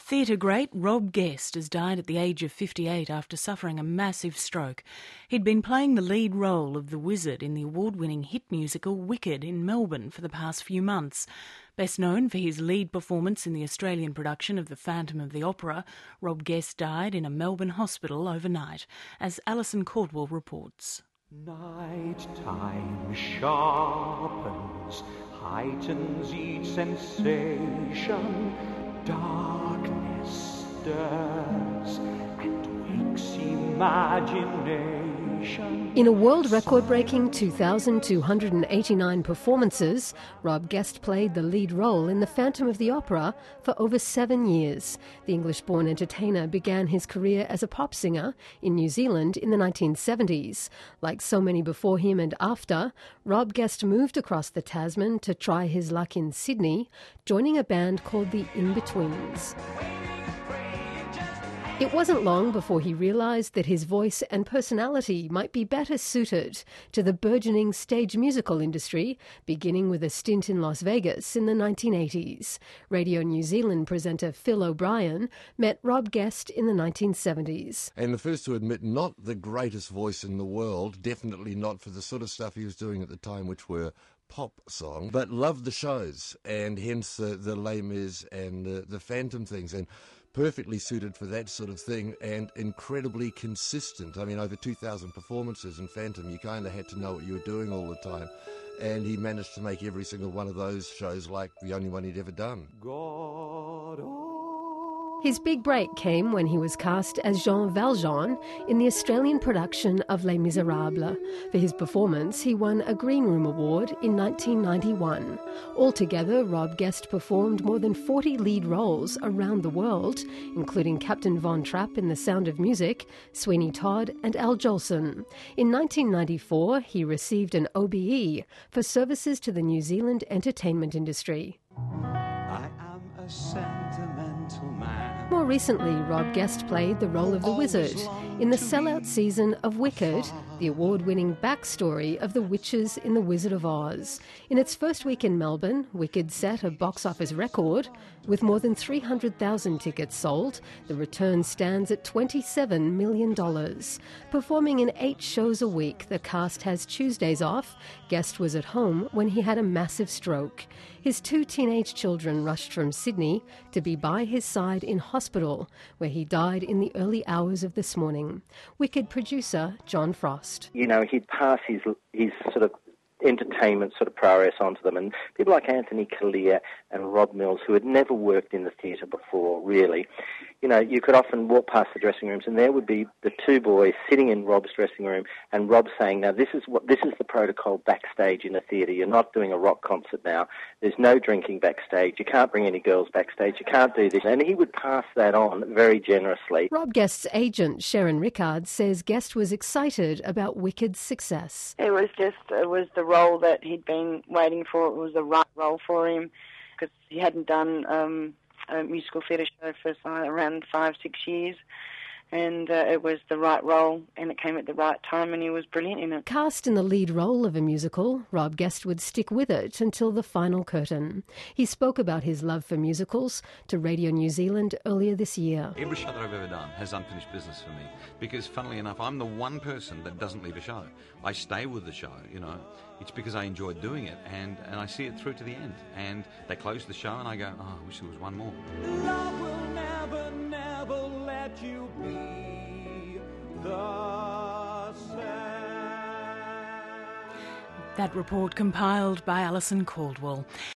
Theatre great Rob Guest has died at the age of 58 after suffering a massive stroke. He'd been playing the lead role of the Wizard in the award-winning hit musical Wicked in Melbourne for the past few months. Best known for his lead performance in the Australian production of The Phantom of the Opera, Rob Guest died in a Melbourne hospital overnight, as Alison Caldwell reports. Night time sharpens, heightens each sensation. Darkness stirs and wakes imagination. In a world record-breaking 2,289 performances, Rob Guest played the lead role in The Phantom of the Opera for over 7 years. The English-born entertainer began his career as a pop singer in New Zealand in the 1970s. Like so many before him and after, Rob Guest moved across the Tasman to try his luck in Sydney, joining a band called the In-Betweens. It wasn't long before he realised that his voice and personality might be better suited to the burgeoning stage musical industry, beginning with a stint in Las Vegas in the 1980s. Radio New Zealand presenter Phil O'Brien met Rob Guest in the 1970s. And the first to admit not the greatest voice in the world, definitely not for the sort of stuff he was doing at the time, which were pop song, but loved the shows, and hence the Les Mis and the Phantom things, and perfectly suited for that sort of thing, and incredibly consistent. I mean, over 2,000 performances in Phantom, you kind of had to know what you were doing all the time, and he managed to make every single one of those shows like the only one he'd ever done. His big break came when he was cast as Jean Valjean in the Australian production of Les Miserables. For his performance, he won a Green Room Award in 1991. Altogether, Rob Guest performed more than 40 lead roles around the world, including Captain Von Trapp in The Sound of Music, Sweeney Todd and Al Jolson. In 1994, he received an OBE for services to the New Zealand entertainment industry. I am a sentimental man. More recently, Rob Guest played the role of the Wizard in the sellout season of Wicked, the award-winning backstory of the witches in The Wizard of Oz. In its first week in Melbourne, Wicked set a box office record. With more than 300,000 tickets sold, the return stands at $27 million. Performing in 8 shows a week, the cast has Tuesdays off. Guest was at home when he had a massive stroke. His 2 teenage children rushed from Sydney to be by his side in hospital, where he died in the early hours of this morning. Wicked producer John Frost. You know, he'd pass his sort of entertainment sort of prowess onto them, and people like Anthony Kalia and Rob Mills, who had never worked in the theatre before, really. You know, you could often walk past the dressing rooms and there would be the 2 boys sitting in Rob's dressing room and Rob saying, now this is the protocol backstage in a theatre. You're not doing a rock concert now. There's no drinking backstage. You can't bring any girls backstage. You can't do this. And he would pass that on very generously. Rob Guest's agent, Sharon Rickard, says Guest was excited about Wicked's success. It was the role that he'd been waiting for. It was the right role for him because he hadn't done a musical theatre show for around 5-6 years, and it was the right role, and it came at the right time, and he was brilliant in it. Cast in the lead role of a musical, Rob Guest would stick with it until the final curtain. He spoke about his love for musicals to Radio New Zealand earlier this year. Every show that I've ever done has unfinished business for me, because funnily enough, I'm the one person that doesn't leave a show. I stay with the show, you know. It's because I enjoy doing it, and I see it through to the end. And they close the show and I go, oh, I wish there was one more. Love will never, never let you be the same. That report compiled by Alison Caldwell.